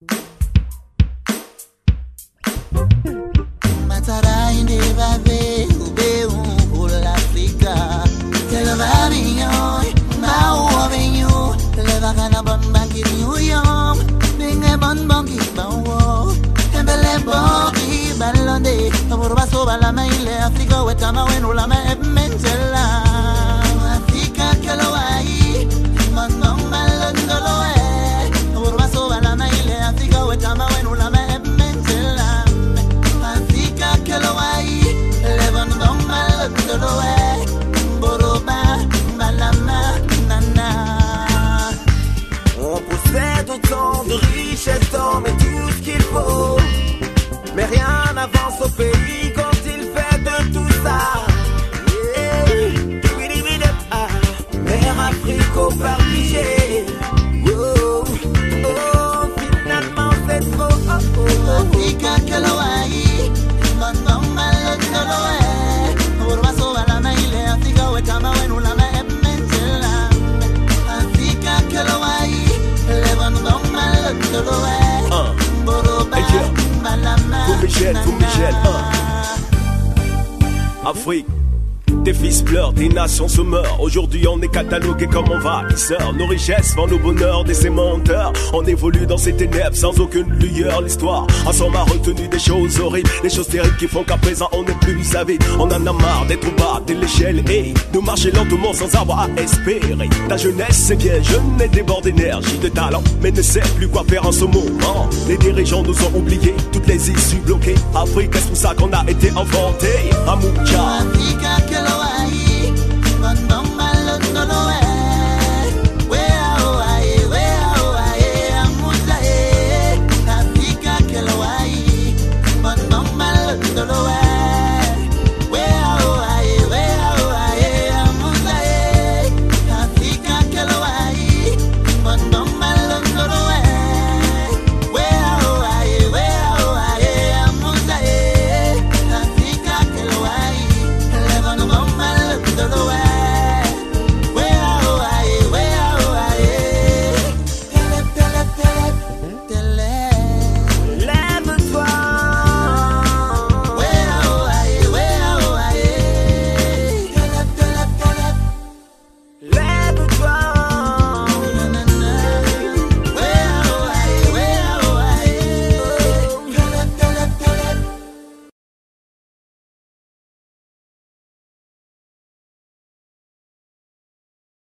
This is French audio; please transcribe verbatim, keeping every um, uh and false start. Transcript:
On possède autant de richesses, mais tout ce qu'il faut. Mais rien n'avance au pays quand il fait de tout ça. Yeah. Mère Afrique au pardigé. Oh, oh, finalement c'est trop. Oh, oh, Africa que l'Oaï, maintenant mal de l'Oaï. Urbaso à la maille, Africa ou Tama ou nous la main mentela. Africa que l'Oaï, levant mal de l'Oaï. Boroba, Malama. Pour Michel, pour Michel, hein. Afrique, tes fils pleurent, tes nations se meurent. Aujourd'hui on est catalogué comme envahisseurs. Nos richesses vendent au bonheur des menteurs. On évolue dans ces ténèbres sans aucune lueur. L'histoire ensemble a retenu des choses horribles, des choses terribles qui font qu'à présent on n'est plus avide. On en a marre d'être au bas de l'échelle et de marcher lentement sans avoir à espérer. Ta jeunesse c'est bien jeune et déborde d'énergie, de talent, mais ne sait plus quoi faire en ce moment. Les dirigeants nous ont oubliés, toutes les issues bloquées. Afrique, c'est pour ça qu'on a été inventé. Amoucha. Africa que l'Oaï,